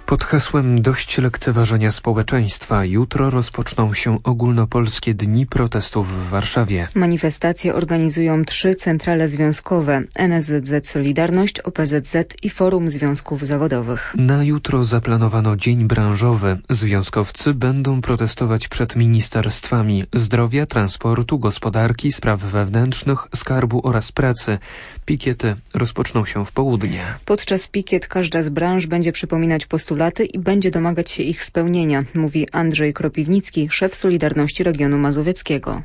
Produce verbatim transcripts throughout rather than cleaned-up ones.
Pod hasłem Dość lekceważenia społeczeństwa jutro rozpoczną się ogólnopolskie dni protestów w Warszawie. Manifestacje organizują trzy centrale związkowe: N S Z Z Solidarność, O P Z Z i Forum Związków Zawodowych. Na jutro zaplanowano dzień branżowy. Związkowcy będą protestować przed ministerstwami zdrowia, transportu, gospodarki, spraw wewnętrznych, skarbu oraz pracy. Pikiety rozpoczną się w południe. Podczas pikiet każda z branż będzie przypominać postulaty i będzie domagać się ich spełnienia, mówi Andrzej Kropiwnicki, szef Solidarności Regionu Mazowieckiego.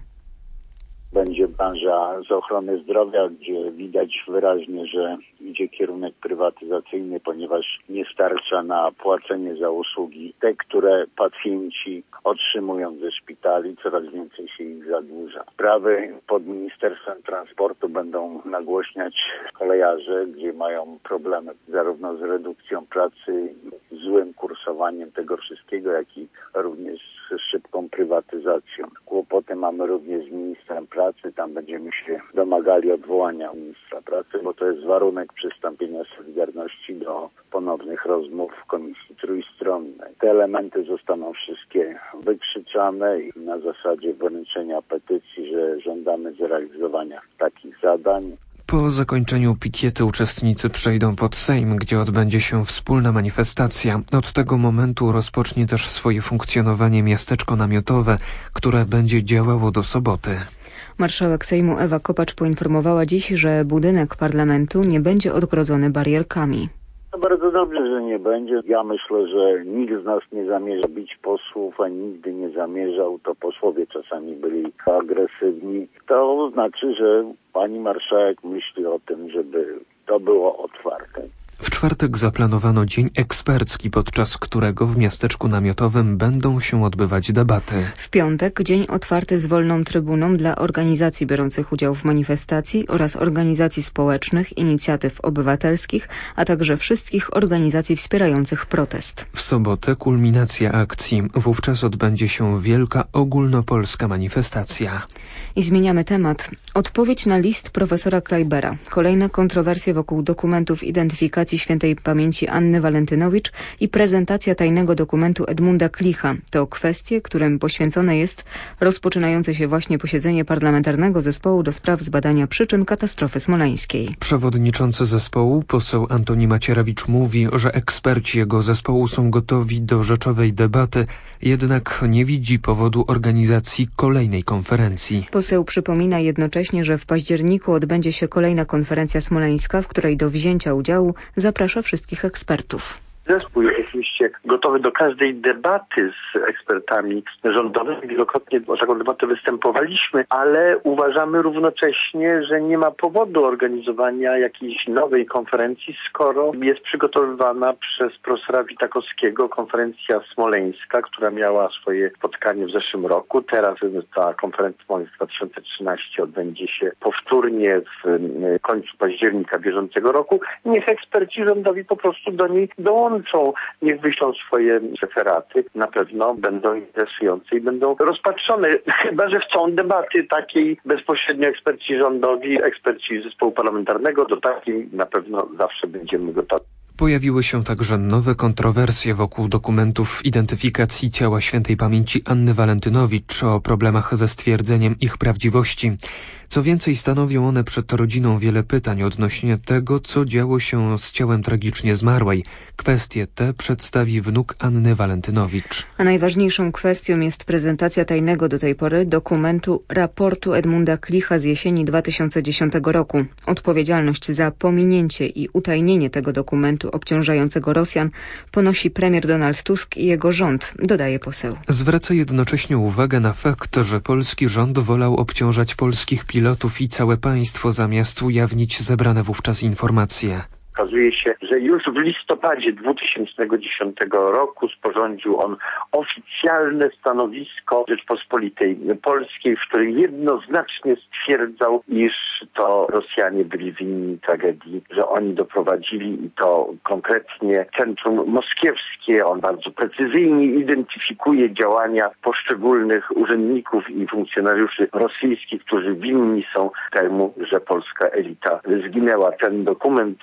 Będzie branża z ochrony zdrowia, gdzie widać wyraźnie, że idzie kierunek prywatyzacyjny, ponieważ nie starcza na płacenie za usługi. Te, które pacjenci otrzymują ze szpitali, coraz więcej się ich zadłuża. Sprawy pod Ministerstwem Transportu będą nagłośniać kolejarze, gdzie mają problemy zarówno z redukcją pracy, złym kursowaniem tego wszystkiego, jak i również z szybką prywatyzacją. Kłopoty mamy również z ministrem pracy. Tam będziemy się domagali odwołania ministra pracy, bo to jest warunek przystąpienia Solidarności do ponownych rozmów w Komisji Trójstronnej. Te elementy zostaną wszystkie wykrzyczane i na zasadzie wręczenia petycji, że żądamy zrealizowania takich zadań. Po zakończeniu pikiety uczestnicy przejdą pod Sejm, gdzie odbędzie się wspólna manifestacja. Od tego momentu rozpocznie też swoje funkcjonowanie miasteczko namiotowe, które będzie działało do soboty. Marszałek Sejmu Ewa Kopacz poinformowała dziś, że budynek parlamentu nie będzie odgrodzony barierkami. No bardzo dobrze, że nie będzie. Ja myślę, że nikt z nas nie zamierza bić posłów, a nigdy nie zamierzał. To posłowie czasami byli agresywni. To znaczy, że pani marszałek myśli o tym, żeby to było otwarte. W czwartek zaplanowano dzień ekspercki, podczas którego w miasteczku namiotowym będą się odbywać debaty. W piątek dzień otwarty z wolną trybuną dla organizacji biorących udział w manifestacji oraz organizacji społecznych, inicjatyw obywatelskich, a także wszystkich organizacji wspierających protest. W sobotę kulminacja akcji. Wówczas odbędzie się wielka ogólnopolska manifestacja. I zmieniamy temat. Odpowiedź na list profesora Kleibera. Kolejne kontrowersje wokół dokumentów identyfikacji świętej pamięci Anny Walentynowicz i prezentacja tajnego dokumentu Edmunda Klicha. To kwestie, którym poświęcone jest rozpoczynające się właśnie posiedzenie Parlamentarnego Zespołu do spraw zbadania przyczyn katastrofy smoleńskiej. Przewodniczący zespołu, poseł Antoni Macierewicz, mówi, że eksperci jego zespołu są gotowi do rzeczowej debaty, jednak nie widzi powodu organizacji kolejnej konferencji. Poseł przypomina jednocześnie, że w październiku odbędzie się kolejna konferencja smoleńska, w której do wzięcia udziału zaprasza wszystkich ekspertów. Zespół jest oczywiście gotowy do każdej debaty z ekspertami rządowymi. Wielokrotnie o taką debatę występowaliśmy, ale uważamy równocześnie, że nie ma powodu organizowania jakiejś nowej konferencji, skoro jest przygotowywana przez profesora Witakowskiego konferencja smoleńska, która miała swoje spotkanie w zeszłym roku. Teraz ta konferencja smoleńska dwa tysiące trzynastego odbędzie się powtórnie w końcu października bieżącego roku. Niech eksperci rządowi po prostu do niej dołączą. Niech wyślą swoje referaty. Na pewno będą interesujące i będą rozpatrzone. Chyba że chcą debaty takiej bezpośrednio eksperci rządowi, eksperci zespołu parlamentarnego. Do takiej na pewno zawsze będziemy gotowi. Pojawiły się także nowe kontrowersje wokół dokumentów identyfikacji ciała świętej pamięci Anny Walentynowicz, o problemach ze stwierdzeniem ich prawdziwości. Co więcej, stanowią one przed rodziną wiele pytań odnośnie tego, co działo się z ciałem tragicznie zmarłej. Kwestie te przedstawi wnuk Anny Walentynowicz. A najważniejszą kwestią jest prezentacja tajnego do tej pory dokumentu raportu Edmunda Klicha z jesieni dwa tysiące dziesiątego roku. Odpowiedzialność za pominięcie i utajnienie tego dokumentu obciążającego Rosjan ponosi premier Donald Tusk i jego rząd, dodaje poseł. Zwraca jednocześnie uwagę na fakt, że polski rząd wolał obciążać polskich pilotów i całe państwo, zamiast ujawnić zebrane wówczas informacje. Okazuje się, że już w listopadzie dwa tysiące dziesiątego roku sporządził on oficjalne stanowisko Rzeczpospolitej Polskiej, w którym jednoznacznie stwierdzał, iż to Rosjanie byli winni tragedii, że oni doprowadzili i to konkretnie centrum moskiewskie. On bardzo precyzyjnie identyfikuje działania poszczególnych urzędników i funkcjonariuszy rosyjskich, którzy winni są temu, że polska elita zginęła. Ten dokument liczący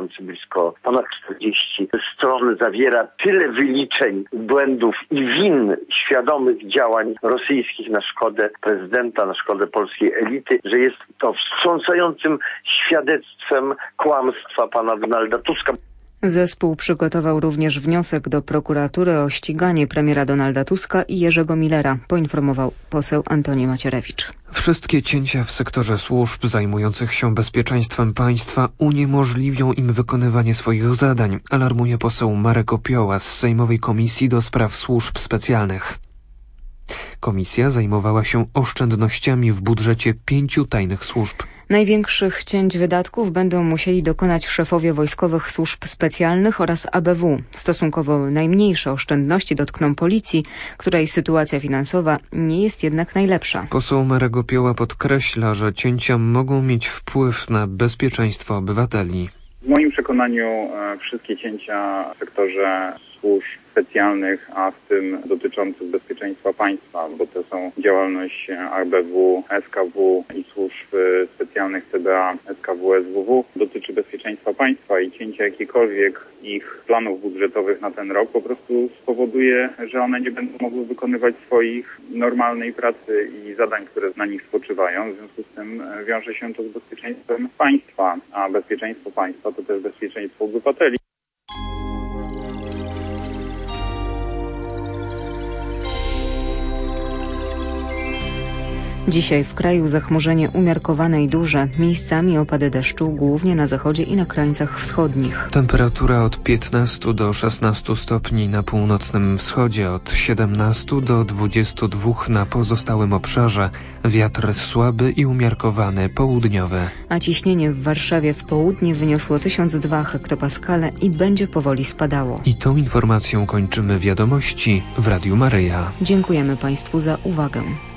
liczący blisko ponad czterdzieści stron zawiera tyle wyliczeń, błędów i win świadomych działań rosyjskich na szkodę prezydenta, na szkodę polskiej elity, że jest to wstrząsającym świadectwem kłamstwa pana Donalda Tuska. Zespół przygotował również wniosek do prokuratury o ściganie premiera Donalda Tuska i Jerzego Millera, poinformował poseł Antoni Macierewicz. Wszystkie cięcia w sektorze służb zajmujących się bezpieczeństwem państwa uniemożliwią im wykonywanie swoich zadań, alarmuje poseł Marek Opioła z Sejmowej Komisji do Spraw Służb Specjalnych. Komisja zajmowała się oszczędnościami w budżecie pięciu tajnych służb. Największych cięć wydatków będą musieli dokonać szefowie wojskowych służb specjalnych oraz A B W. Stosunkowo najmniejsze oszczędności dotkną policji, której sytuacja finansowa nie jest jednak najlepsza. Poseł Marek Opioła podkreśla, że cięcia mogą mieć wpływ na bezpieczeństwo obywateli. W moim przekonaniu wszystkie cięcia w sektorze służb specjalnych, a w tym dotyczących bezpieczeństwa państwa, bo to są działalność A B W, S K W i służb specjalnych C B A, S K W, S W W, dotyczy bezpieczeństwa państwa i cięcia jakichkolwiek ich planów budżetowych na ten rok po prostu spowoduje, że one nie będą mogły wykonywać swoich normalnej pracy i zadań, które na nich spoczywają. W związku z tym wiąże się to z bezpieczeństwem państwa, a bezpieczeństwo państwa to też bezpieczeństwo obywateli. Dzisiaj w kraju zachmurzenie umiarkowane i duże, miejscami opady deszczu, głównie na zachodzie i na krańcach wschodnich. Temperatura od piętnastu do szesnastu stopni na północnym wschodzie, od siedemnastu do dwudziestu dwóch na pozostałym obszarze. Wiatr słaby i umiarkowany, południowy. A ciśnienie w Warszawie w południe wyniosło tysiąc dwa hektopaskale i będzie powoli spadało. I tą informacją kończymy wiadomości w Radiu Maryja. Dziękujemy Państwu za uwagę.